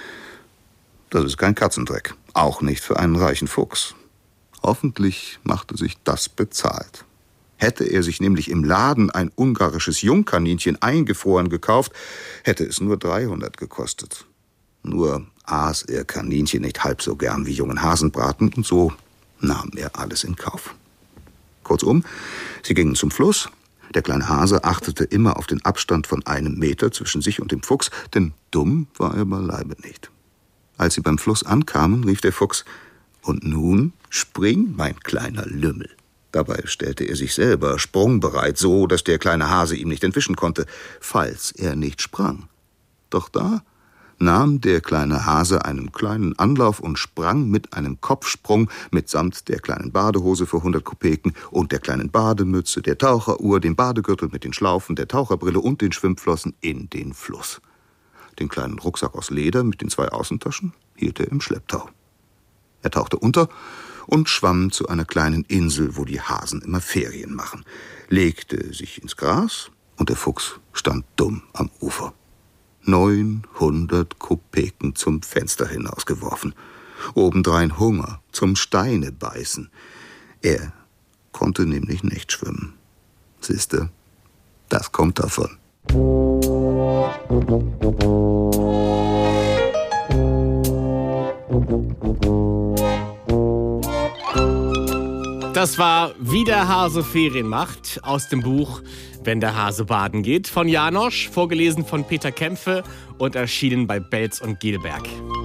Das ist kein Katzendreck, auch nicht für einen reichen Fuchs. Hoffentlich machte sich das bezahlt. Hätte er sich nämlich im Laden ein ungarisches Jungkaninchen eingefroren gekauft, hätte es nur 300 gekostet. Nur aß er Kaninchen nicht halb so gern wie jungen Hasenbraten und so nahm er alles in Kauf. Kurzum, sie gingen zum Fluss, Der kleine Hase achtete immer auf den Abstand von 1 Meter zwischen sich und dem Fuchs, denn dumm war er beileibe nicht. Als sie beim Fluss ankamen, rief der Fuchs: »Und nun spring, mein kleiner Lümmel.« Dabei stellte er sich selber sprungbereit, so dass der kleine Hase ihm nicht entwischen konnte, falls er nicht sprang. Doch da nahm der kleine Hase einen kleinen Anlauf und sprang mit einem Kopfsprung mitsamt der kleinen Badehose für 100 Kopeken und der kleinen Bademütze, der Taucheruhr, dem Badegürtel mit den Schlaufen, der Taucherbrille und den Schwimmflossen in den Fluss. Den kleinen Rucksack aus Leder mit den 2 Außentaschen hielt er im Schlepptau. Er tauchte unter und schwamm zu einer kleinen Insel, wo die Hasen immer Ferien machen, legte sich ins Gras und der Fuchs stand dumm am Ufer. 900 Kopeken zum Fenster hinausgeworfen, obendrein Hunger zum Steine beißen. Er konnte nämlich nicht schwimmen. Siehste, das kommt davon. Das war Wie der Hase Ferien macht aus dem Buch Wenn der Hase baden geht von Janosch, vorgelesen von Peter Kämpfe und erschienen bei Belz und Gelberg.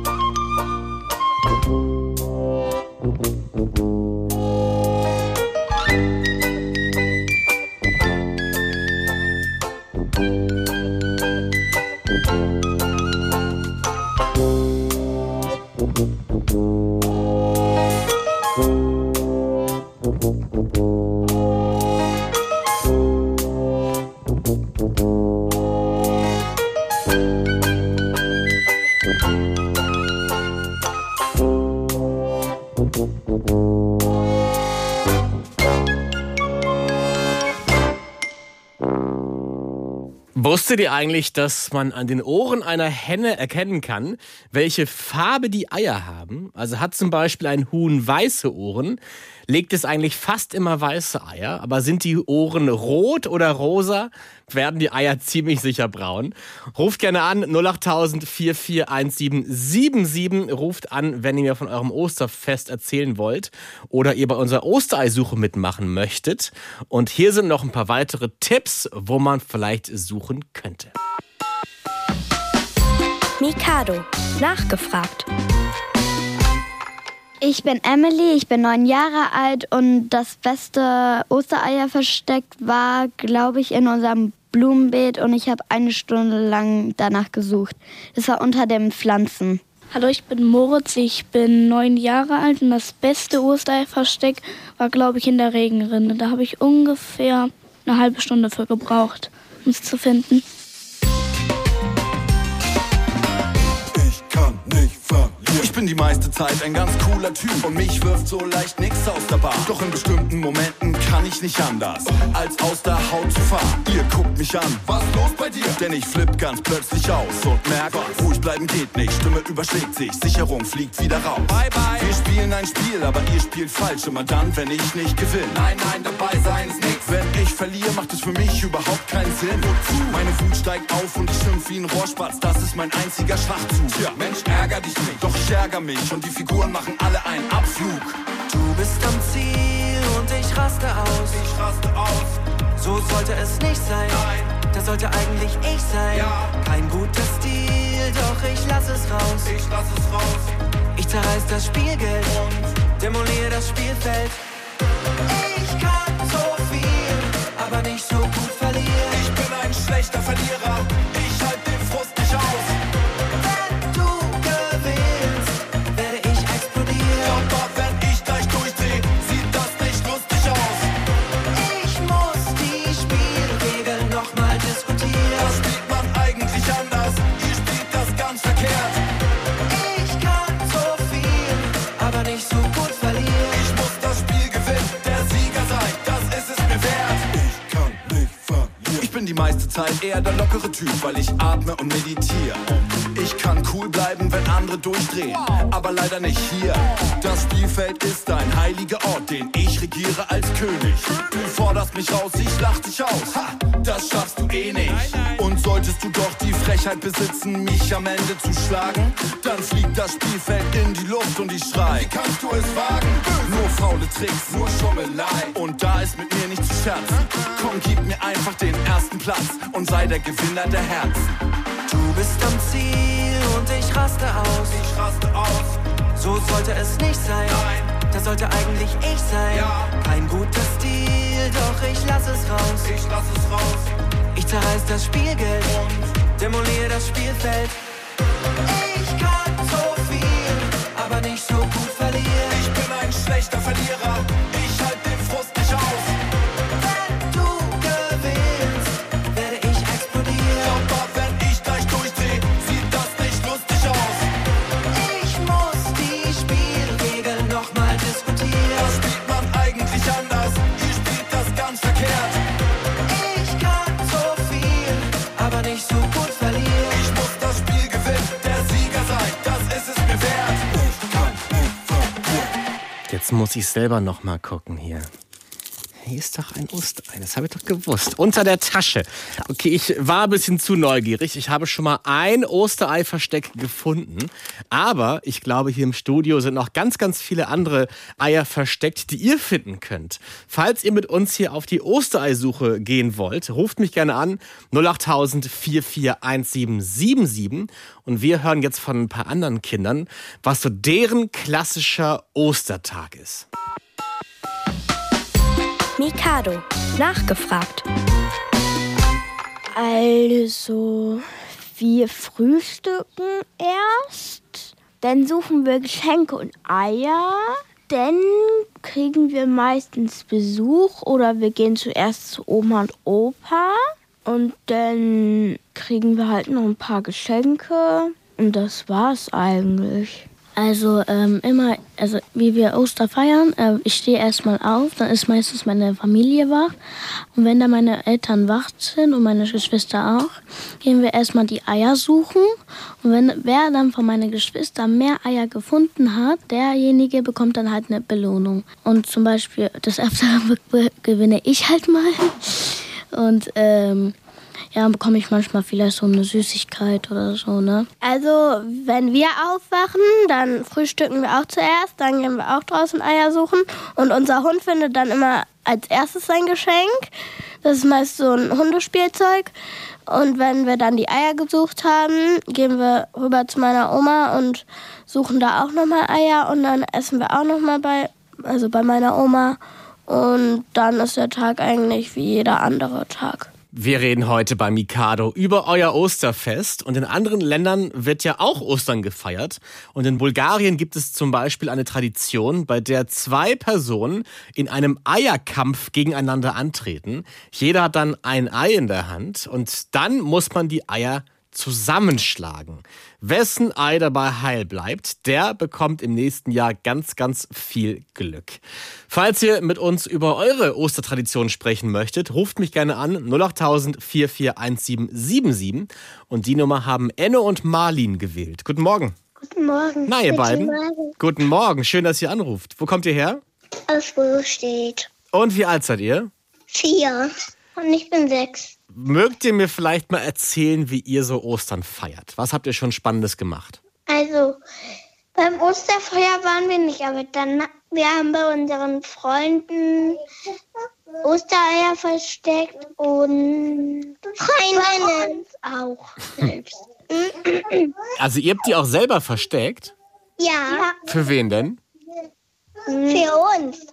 Wusstet ihr eigentlich, dass man an den Ohren einer Henne erkennen kann, welche Farbe die Eier haben? Also hat zum Beispiel ein Huhn weiße Ohren, legt es eigentlich fast immer weiße Eier. Aber sind die Ohren rot oder rosa, werden die Eier ziemlich sicher braun. Ruft gerne an, 08000 441777. Ruft an, wenn ihr mir von eurem Osterfest erzählen wollt oder ihr bei unserer Ostereisuche mitmachen möchtet. Und hier sind noch ein paar weitere Tipps, wo man vielleicht suchen könnte. Mikado. Nachgefragt. Ich bin Emily, ich bin 9 Jahre alt und das beste Ostereierversteck war, glaube ich, in unserem Blumenbeet und ich habe 1 Stunde lang danach gesucht. Das war unter den Pflanzen. Hallo, ich bin Moritz, ich bin 9 Jahre alt und das beste Ostereierversteck war, glaube ich, in der Regenrinne. Da habe ich ungefähr eine halbe Stunde für gebraucht, um es zu finden. Ich kann nicht verlieren. Ich bin die meiste Zeit ein ganz cooler Typ und mich wirft so leicht nix aus der Bahn. Doch in bestimmten Momenten kann ich nicht anders, als aus der Haut zu fahren. Ihr guckt mich an, was los bei dir? Denn ich flipp ganz plötzlich aus und merk, ruhig bleiben geht nicht. Stimme überschlägt sich, Sicherung fliegt wieder raus. Bye bye. Wir spielen ein Spiel, aber ihr spielt falsch. Immer dann, wenn ich nicht gewinne. Nein, nein, dabei sein ist nix. Wenn ich verliere, macht es für mich überhaupt keinen Sinn. Meine Wut steigt auf und ich schimpf wie ein Rohrspatz. Das ist mein einziger Schachzug. Tja, Mensch, ärger dich nicht, doch ich ärger mich. Und die Figuren machen alle einen Abflug. Du bist am Ziel und ich raste aus. Ich raste aus. So sollte es nicht sein. Nein. Das sollte eigentlich ich sein. Ja. Kein guter Stil, doch ich lass es raus. Ich lass es raus. Ich zerreiß das Spielgeld und demoliere das Spielfeld. Ich kann so viel, aber nicht so gut verlieren. Ich bin ein schlechter Verlierer. Ich halt den Frust nicht aus. Wenn du gewinnst, werde ich explodieren. Aber wenn ich gleich durchdreh, sieht das nicht lustig aus. Ich muss die Spielregeln nochmal diskutieren. Das spielt man eigentlich anders. Ihr spielt das ganz verkehrt. Ich kann so viel, aber nicht so gut verlieren. Ich muss das Spiel Zeit eher der lockere Typ, weil ich atme und meditiere. Ich kann cool bleiben, wenn andere durchdrehen, aber leider nicht hier. Das Spielfeld ist ein heiliger Ort, den ich regiere als König. Du forderst mich raus, ich lach dich aus. Ha, das schaffst du eh nicht. Und solltest du doch die Frechheit besitzen, mich am Ende zu schlagen, dann fliegt das Spielfeld in die Luft und ich schrei: Wie kannst du es wagen? Nur faule Tricks, nur Schummelei. Und da ist mit mir nicht zu scherzen. Komm, gib mir einfach den ersten Platz und sei der Gewinner der Herzen. Du bist am Ziel und ich raste aus. Ich raste aus. So sollte es nicht sein. Nein. Das sollte eigentlich ich sein. Ja. Kein guter Stil, doch ich lass es raus. Ich lass es raus. Ich zerreiß das Spielgeld und demoliere das Spielfeld. Ich kann so viel, aber nicht so gut verlieren. Ich bin ein schlechter Verlierer. Ich halt den Frust nicht aus. Wenn du gewinnst, werde ich explodieren. Aber wenn ich gleich durchdreh, sieht das nicht lustig aus. Ich muss die Spielregeln nochmal diskutieren. Das spielt man eigentlich anders. Ihr spielt das ganz verkehrt. Ich kann so viel, aber nicht so gut verlieren. Ich muss das Spiel gewinnen, der Sieger sein, das ist es mir wert. Ich kann nicht verlieren. Jetzt muss ich selber noch mal gucken hier. Hier ist doch ein Osterei, das habe ich doch gewusst. Unter der Tasche. Okay, ich war ein bisschen zu neugierig. Ich habe schon mal ein Osterei-Versteck gefunden. Aber ich glaube, hier im Studio sind noch ganz, ganz viele andere Eier versteckt, die ihr finden könnt. Falls ihr mit uns hier auf die Ostereisuche gehen wollt, ruft mich gerne an. 08000 441777. Und wir hören jetzt von ein paar anderen Kindern, was so deren klassischer Ostertag ist. Mikado. Nachgefragt. Also, wir frühstücken erst, dann suchen wir Geschenke und Eier, dann kriegen wir meistens Besuch oder wir gehen zuerst zu Oma und Opa und dann kriegen wir halt noch ein paar Geschenke und das war's eigentlich. Also wie wir Ostern feiern, ich stehe erstmal auf, dann ist meistens meine Familie wach. Und wenn dann meine Eltern wach sind und meine Geschwister auch, gehen wir erstmal die Eier suchen. Und wer dann von meinen Geschwistern mehr Eier gefunden hat, derjenige bekommt dann halt eine Belohnung. Und zum Beispiel das öfter gewinne ich halt mal. Und dann bekomme ich manchmal vielleicht so eine Süßigkeit oder so, ne? Also, wenn wir aufwachen, dann frühstücken wir auch zuerst, dann gehen wir auch draußen Eier suchen und unser Hund findet dann immer als erstes sein Geschenk. Das ist meist so ein Hundespielzeug. Und wenn wir dann die Eier gesucht haben, gehen wir rüber zu meiner Oma und suchen da auch nochmal Eier und dann essen wir auch nochmal bei meiner Oma. Und dann ist der Tag eigentlich wie jeder andere Tag. Wir reden heute bei Mikado über euer Osterfest und in anderen Ländern wird ja auch Ostern gefeiert. Und in Bulgarien gibt es zum Beispiel eine Tradition, bei der 2 Personen in einem Eierkampf gegeneinander antreten. Jeder hat dann ein Ei in der Hand und dann muss man die Eier zusammenschlagen. Wessen Ei dabei heil bleibt, der bekommt im nächsten Jahr ganz, ganz viel Glück. Falls ihr mit uns über eure Ostertradition sprechen möchtet, ruft mich gerne an 08000 441777 und die Nummer haben Enno und Marlin gewählt. Guten Morgen. Guten Morgen. Na, ihr beiden. Morgen. Guten Morgen, schön, dass ihr anruft. Wo kommt ihr her? Aus Röhstedt. Und wie alt seid ihr? 4. Und ich bin 6. Mögt ihr mir vielleicht mal erzählen, wie ihr so Ostern feiert? Was habt ihr schon Spannendes gemacht? Also, beim Osterfeuer waren wir nicht, aber wir haben bei unseren Freunden Ostereier versteckt und Freundinnen auch selbst. Also ihr habt die auch selber versteckt? Ja. Für wen denn? Für uns.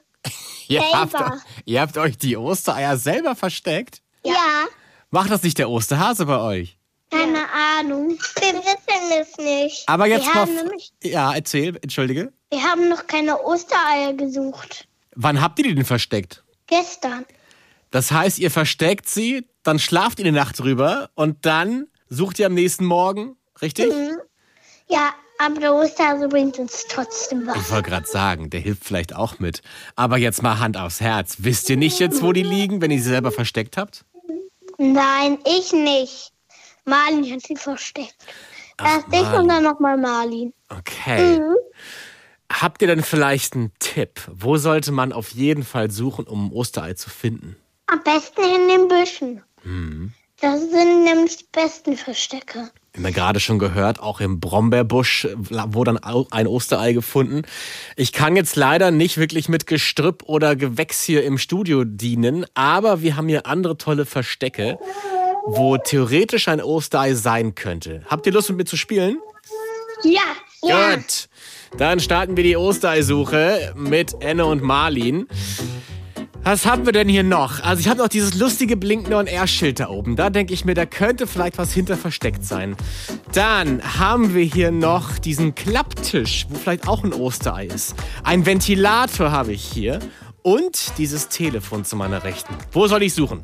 Ihr habt euch die Ostereier selber versteckt? Ja. Macht das nicht der Osterhase bei euch? Keine Ahnung. Wir wissen es nicht. Aber jetzt ja, erzähl, entschuldige. Wir haben noch keine Ostereier gesucht. Wann habt ihr die denn versteckt? Gestern. Das heißt, ihr versteckt sie, dann schlaft ihr die Nacht drüber und dann sucht ihr am nächsten Morgen, richtig? Mhm. Ja, aber der Osterhase bringt uns trotzdem was. Ich wollte gerade sagen, der hilft vielleicht auch mit. Aber jetzt mal Hand aufs Herz. Wisst ihr nicht jetzt, wo die liegen, wenn ihr sie selber versteckt habt? Nein, ich nicht. Marlin hat sie versteckt. Erst ich und dann nochmal Marlin. Okay. Habt ihr denn vielleicht einen Tipp? Wo sollte man auf jeden Fall suchen, um ein Osterei zu finden? Am besten in den Büschen. Das sind nämlich die besten Verstecke. Wir haben ja gerade schon gehört, auch im Brombeerbusch wurde dann auch ein Osterei gefunden. Ich kann jetzt leider nicht wirklich mit Gestrüpp oder Gewächs hier im Studio dienen, aber wir haben hier andere tolle Verstecke, wo theoretisch ein Osterei sein könnte. Habt ihr Lust, mit mir zu spielen? Ja. Gut, dann starten wir die Osterei-Suche mit Enne und Marlin. Was haben wir denn hier noch? Also ich habe noch dieses lustige blinkende On-Air-Schild da oben. Da denke ich mir, da könnte vielleicht was hinter versteckt sein. Dann haben wir hier noch diesen Klapptisch, wo vielleicht auch ein Osterei ist. Ein Ventilator habe ich hier. Und dieses Telefon zu meiner Rechten. Wo soll ich suchen?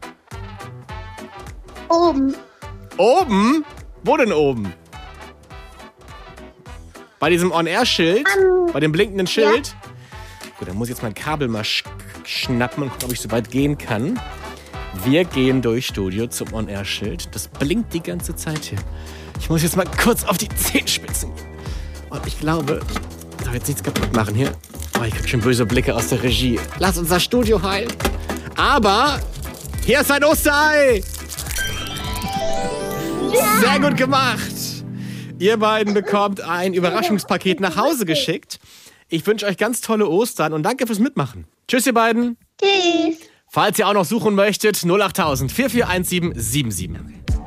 Oben. Oben? Wo denn oben? Bei diesem On-Air-Schild? Bei dem blinkenden Schild? Ja. Gut, dann muss ich jetzt mein Kabel mal schnappen und gucken, ob ich so weit gehen kann. Wir gehen durch Studio zum On-Air-Schild. Das blinkt die ganze Zeit hier. Ich muss jetzt mal kurz auf die Zehenspitzen gehen. Und ich glaube, ich darf jetzt nichts kaputt machen hier. Oh, ich krieg schon böse Blicke aus der Regie. Lass uns das Studio heilen. Aber hier ist ein Osterei. Ja. Sehr gut gemacht. Ihr beiden bekommt ein Überraschungspaket nach Hause geschickt. Ich wünsche euch ganz tolle Ostern und danke fürs Mitmachen. Tschüss, ihr beiden. Tschüss. Falls ihr auch noch suchen möchtet, 08000 441777.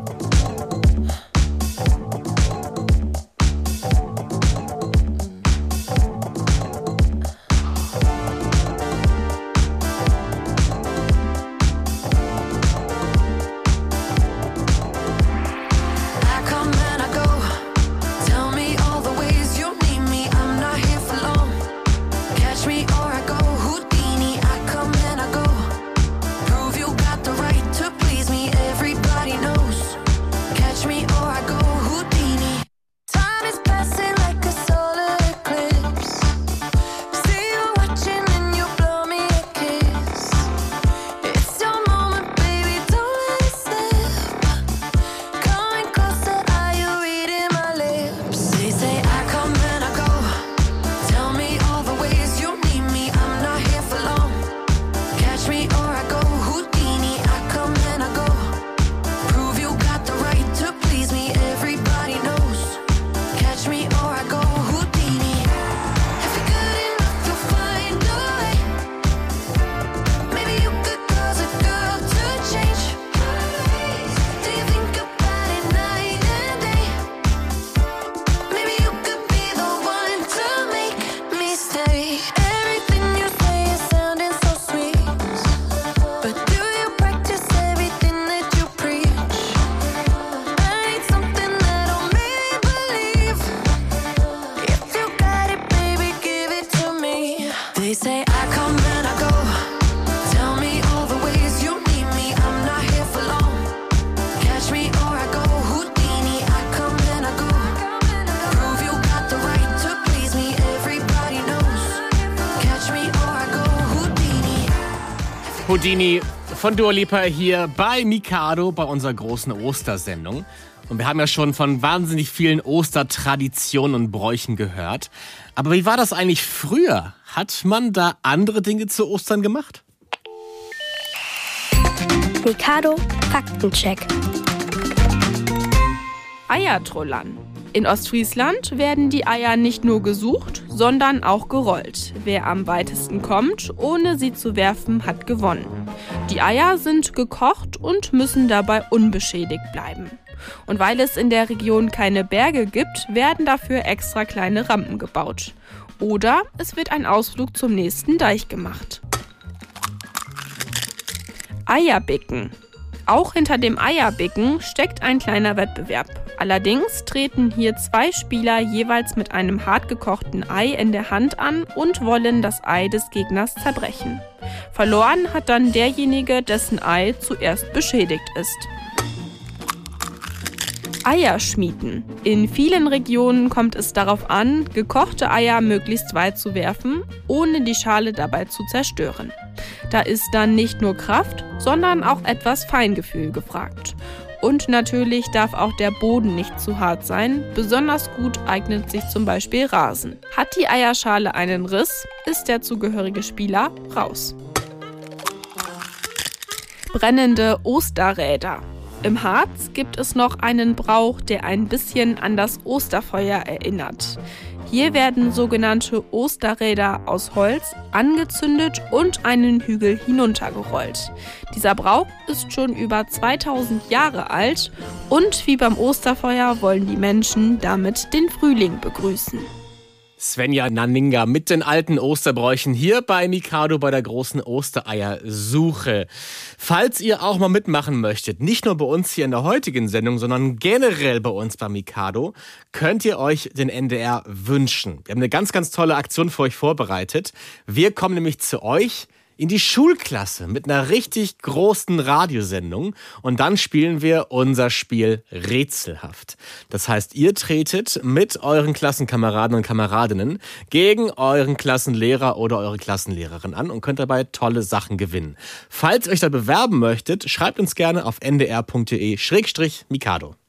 Houdini von Dua Lipa hier bei Mikado, bei unserer großen Ostersendung. Und wir haben ja schon von wahnsinnig vielen Ostertraditionen und Bräuchen gehört. Aber wie war das eigentlich früher? Hat man da andere Dinge zu Ostern gemacht? Mikado Faktencheck. Eiertrollern. In Ostfriesland werden die Eier nicht nur gesucht, sondern auch gerollt. Wer am weitesten kommt, ohne sie zu werfen, hat gewonnen. Die Eier sind gekocht und müssen dabei unbeschädigt bleiben. Und weil es in der Region keine Berge gibt, werden dafür extra kleine Rampen gebaut. Oder es wird ein Ausflug zum nächsten Deich gemacht. Eierbicken. Auch hinter dem Eierbicken steckt ein kleiner Wettbewerb. Allerdings treten hier 2 Spieler jeweils mit einem hartgekochten Ei in der Hand an und wollen das Ei des Gegners zerbrechen. Verloren hat dann derjenige, dessen Ei zuerst beschädigt ist. Eierschmieden. In vielen Regionen kommt es darauf an, gekochte Eier möglichst weit zu werfen, ohne die Schale dabei zu zerstören. Da ist dann nicht nur Kraft, sondern auch etwas Feingefühl gefragt. Und natürlich darf auch der Boden nicht zu hart sein. Besonders gut eignet sich zum Beispiel Rasen. Hat die Eierschale einen Riss, ist der zugehörige Spieler raus. Brennende Osterräder. Im Harz gibt es noch einen Brauch, der ein bisschen an das Osterfeuer erinnert. Hier werden sogenannte Osterräder aus Holz angezündet und einen Hügel hinuntergerollt. Dieser Brauch ist schon über 2000 Jahre alt und wie beim Osterfeuer wollen die Menschen damit den Frühling begrüßen. Svenja Nanninga mit den alten Osterbräuchen hier bei Mikado bei der großen Ostereiersuche. Falls ihr auch mal mitmachen möchtet, nicht nur bei uns hier in der heutigen Sendung, sondern generell bei uns bei Mikado, könnt ihr euch den NDR wünschen. Wir haben eine ganz, ganz tolle Aktion für euch vorbereitet. Wir kommen nämlich zu euch in die Schulklasse mit einer richtig großen Radiosendung und dann spielen wir unser Spiel Rätselhaft. Das heißt, ihr tretet mit euren Klassenkameraden und Kameradinnen gegen euren Klassenlehrer oder eure Klassenlehrerin an und könnt dabei tolle Sachen gewinnen. Falls ihr euch da bewerben möchtet, schreibt uns gerne auf ndr.de/Mikado.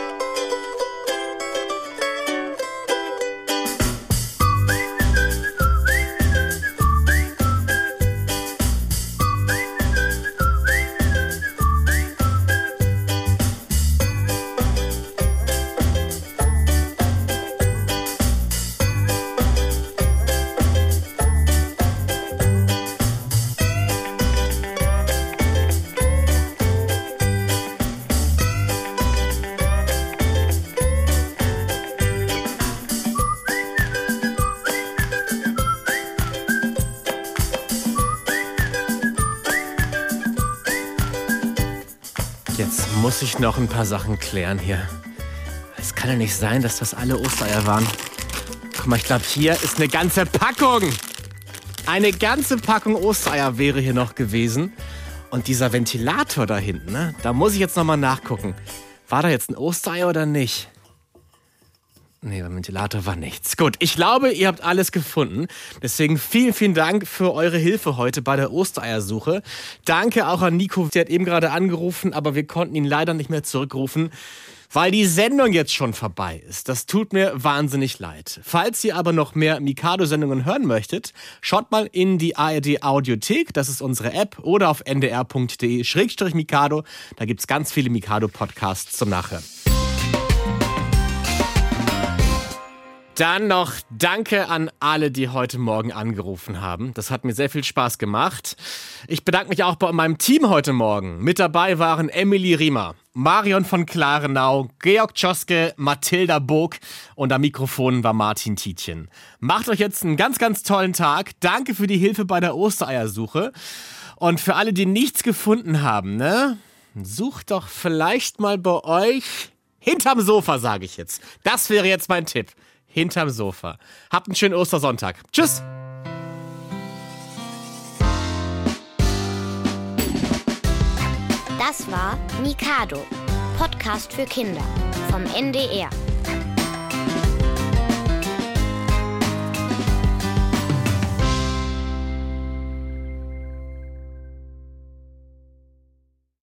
Jetzt muss ich noch ein paar Sachen klären hier. Es kann ja nicht sein, dass das alle Ostereier waren. Guck mal, ich glaube, hier ist eine ganze Packung. Eine ganze Packung Ostereier wäre hier noch gewesen. Und dieser Ventilator da hinten, ne? Da muss ich jetzt nochmal nachgucken. War da jetzt ein Osterei oder nicht? Nee, beim Ventilator war nichts. Gut, ich glaube, ihr habt alles gefunden. Deswegen vielen, vielen Dank für eure Hilfe heute bei der Ostereiersuche. Danke auch an Nico. Der hat eben gerade angerufen, aber wir konnten ihn leider nicht mehr zurückrufen, weil die Sendung jetzt schon vorbei ist. Das tut mir wahnsinnig leid. Falls ihr aber noch mehr Mikado-Sendungen hören möchtet, schaut mal in die ARD-Audiothek, das ist unsere App, oder auf ndr.de/Mikado. Da gibt's ganz viele Mikado-Podcasts zum Nachhören. Dann noch Danke an alle, die heute Morgen angerufen haben. Das hat mir sehr viel Spaß gemacht. Ich bedanke mich auch bei meinem Team heute Morgen. Mit dabei waren Emily Riemer, Marion von Klarenau, Georg Tschoske, Mathilda Bog und am Mikrofon war Martin Tietjen. Macht euch jetzt einen ganz, ganz tollen Tag. Danke für die Hilfe bei der Ostereiersuche. Und für alle, die nichts gefunden haben, ne? Sucht doch vielleicht mal bei euch hinterm Sofa, sage ich jetzt. Das wäre jetzt mein Tipp. Hinterm Sofa. Habt einen schönen Ostersonntag. Tschüss. Das war Mikado, Podcast für Kinder vom NDR.